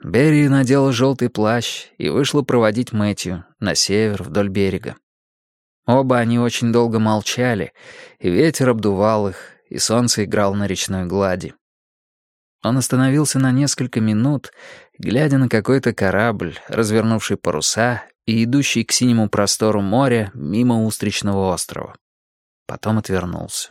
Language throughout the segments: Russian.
Берри надела желтый плащ и вышла проводить Мэтью на север вдоль берега. Оба они очень долго молчали, и ветер обдувал их, и солнце играло на речной глади. Он остановился на несколько минут, глядя на какой-то корабль, развернувший паруса и идущий к синему простору моря мимо Устричного острова. Потом отвернулся.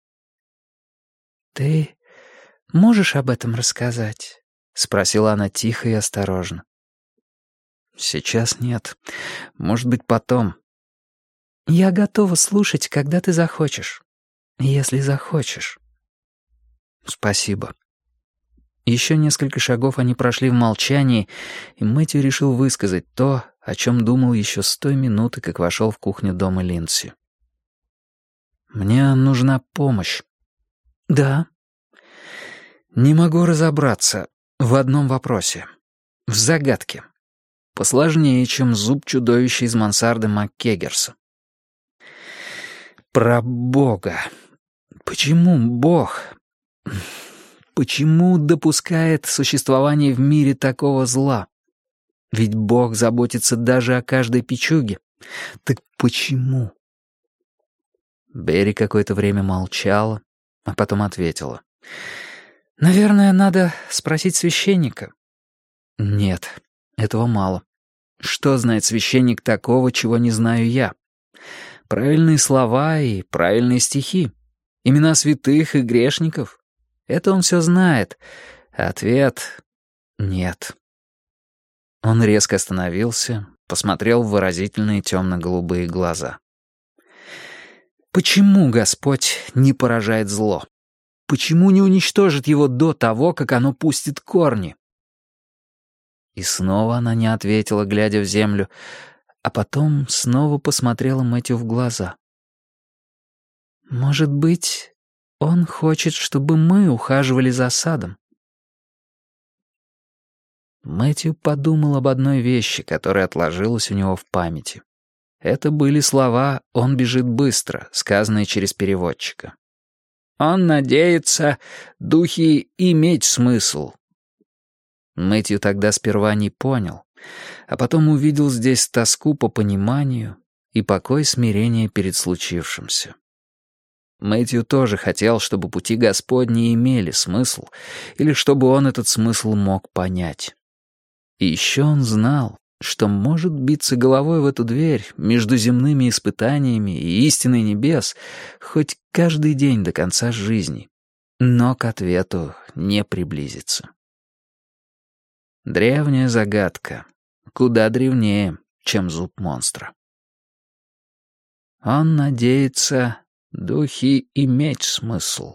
«Ты можешь об этом рассказать?» — спросила она тихо и осторожно. «Сейчас нет. Может быть, потом». «Я готова слушать, когда ты захочешь. Если захочешь». «Спасибо». Еще несколько шагов они прошли в молчании, и Мэтью решил высказать то, о чем думал еще с той минуты, как вошел в кухню дома Линдси. «Мне нужна помощь». «Да». «Не могу разобраться в одном вопросе. В загадке. Посложнее, чем зуб чудовища из мансарды МакКеггерса. Про Бога. Почему Бог... Почему допускает существование в мире такого зла? Ведь Бог заботится даже о каждой печуге. Так почему?» Берри какое-то время молчала, а потом ответила. «Наверное, надо спросить священника». «Нет, этого мало. Что знает священник такого, чего не знаю я? Правильные слова и правильные стихи. Имена святых и грешников. Это он все знает. Ответ — нет». Он резко остановился, посмотрел в выразительные темно-голубые глаза. «Почему Господь не поражает зло? Почему не уничтожит его до того, как оно пустит корни?» И снова она не ответила, глядя в землю, а потом снова посмотрела Мэтью в глаза. «Может быть, он хочет, чтобы мы ухаживали за садом?» Мэтью подумал об одной вещи, которая отложилась у него в памяти. Это были слова «он бежит быстро», сказанные через переводчика. «Он надеется, духи, иметь смысл». Мэтью тогда сперва не понял, а потом увидел здесь тоску по пониманию и покой смирения перед случившимся. Мэтью тоже хотел, чтобы пути Господни имели смысл, или чтобы он этот смысл мог понять. И еще он знал, что может биться головой в эту дверь между земными испытаниями и истиной небес хоть каждый день до конца жизни, но к ответу не приблизится. Древняя загадка, куда древнее, чем зуб монстра. Он надеется, духи, иметь смысл.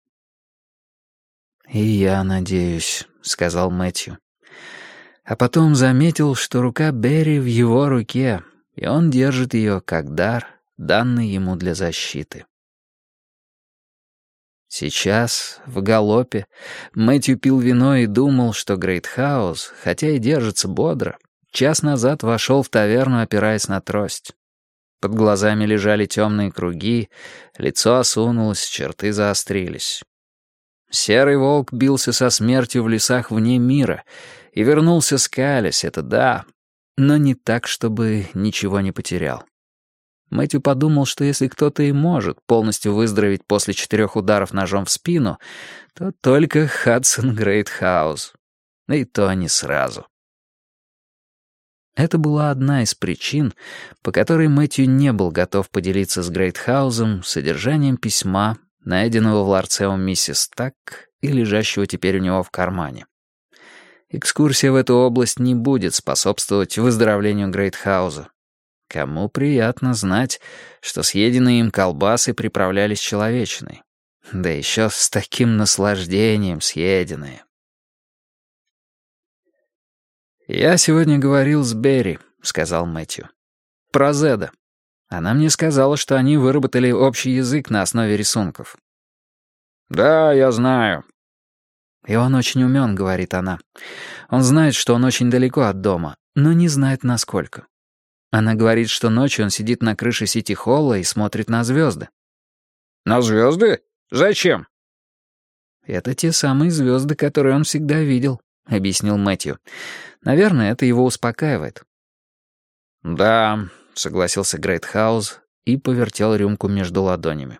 «И я надеюсь», — сказал Мэтью. А потом заметил, что рука Берри в его руке, и он держит ее как дар, данный ему для защиты. Сейчас, в галопе, Мэтью пил вино и думал, что Грейтхаус, хотя и держится бодро, час назад вошел в таверну, опираясь на трость. Под глазами лежали темные круги, лицо осунулось, черты заострились. Серый волк бился со смертью в лесах вне мира и вернулся скалясь, это да, но не так, чтобы ничего не потерял. Мэтью подумал, что если кто-то и может полностью выздороветь после 4 ударов ножом в спину, то только Хадсон Грейтхаус. И то не сразу. Это была одна из причин, по которой Мэтью не был готов поделиться с Грейтхаузом содержанием письма, найденного в ларце у миссис Так и лежащего теперь у него в кармане. Экскурсия в эту область не будет способствовать выздоровлению Грейтхауза. Кому приятно знать, что съеденные им колбасы приправлялись человечиной. Да еще с таким наслаждением съеденные. «Я сегодня говорил с Берри», — сказал Мэтью. «Про Зеда. Она мне сказала, что они выработали общий язык на основе рисунков». «Да, я знаю». «И он очень умен», — говорит она. «Он знает, что он очень далеко от дома, но не знает, насколько. Она говорит, что ночью он сидит на крыше Сити-Холла и смотрит на звезды». «На звезды? Зачем?» «Это те самые звезды, которые он всегда видел. объяснил Мэтью. «Наверное, это его успокаивает». «Да», — согласился Грейтхаус и повертел рюмку между ладонями.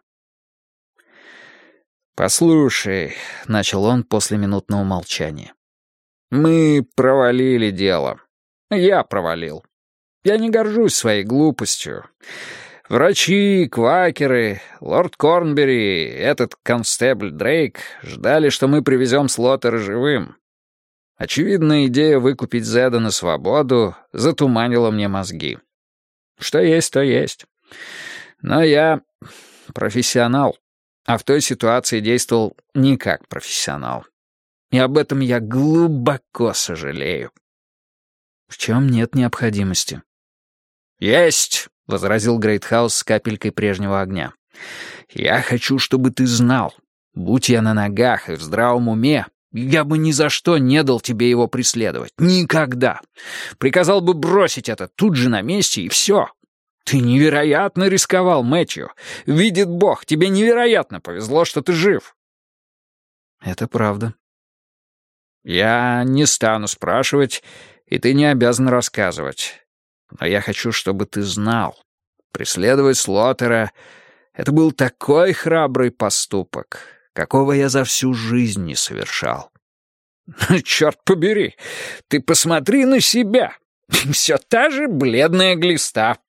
«Послушай», — начал он после минутного молчания. «Мы провалили дело. Я провалил. Я не горжусь своей глупостью. Врачи, квакеры, лорд Корнбери, этот констебль Дрейк ждали, что мы привезем Слоттера живым. Очевидно, идея выкупить Зеда на свободу затуманила мне мозги. Что есть, то есть. Но я профессионал, а в той ситуации действовал не как профессионал. И об этом я глубоко сожалею». «В чем нет необходимости?» «Есть», — возразил Грейтхаус с капелькой прежнего огня. «Я хочу, чтобы ты знал. Будь я на ногах и в здравом уме, я бы ни за что не дал тебе его преследовать. Никогда. Приказал бы бросить это тут же на месте, и все. Ты невероятно рисковал, Мэтью. Видит Бог, тебе невероятно повезло, что ты жив». «Это правда». «Я не стану спрашивать, и ты не обязан рассказывать. Но я хочу, чтобы ты знал. Преследовать Слоттера — это был такой храбрый поступок, какого я за всю жизнь не совершал. Черт побери, ты посмотри на себя. Все та же бледная глиста».